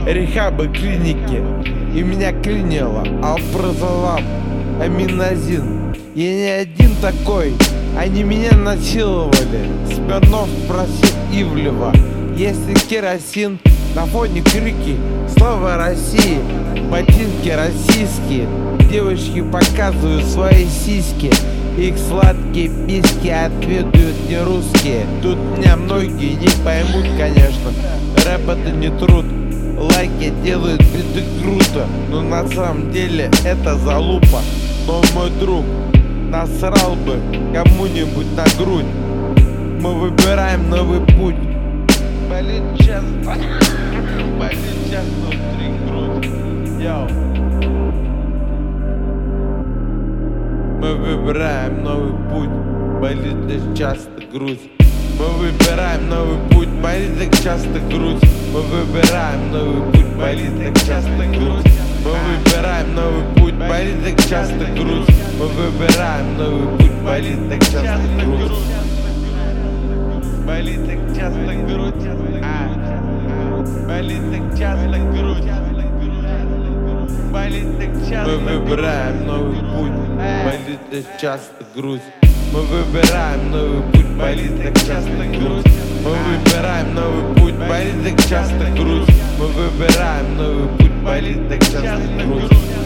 рехабы, клиники. И меня клинило алпразолам, аминозин. Я не один такой, они меня насиловали. Смирнов спросил Ивлева, есть ли керосин? На фоне крики слава России, ботинки российские. Девочки показывают свои сиськи, их сладкие письки отведают не русские. Тут меня многие не поймут, конечно, рэп это не труд. Лайки делают биты круто, но на самом деле это залупа. Но мой друг насрал бы кому-нибудь на грудь. Мы выбираем новый путь. Болит часто, болит часто внутри грудь. Йоу. Мы выбираем новый путь, болит часто грудь. Мы выбираем новый путь, болит так часто грудь. Мы выбираем новый путь, болит так часто грудь. Мы выбираем новый путь, болит так часто грудь. Мы выбираем новый путь, болит так часто грудь. Болит так часто грудь. Болит так часто грудь. Болит так часто. Мы выбираем новый путь, болит так часто грудь. Мы выбираем новый путь, болит так часто грудь. Мы выбираем новый путь, болит так часто грудь. Мы выбираем новый путь, болит так часто грудь.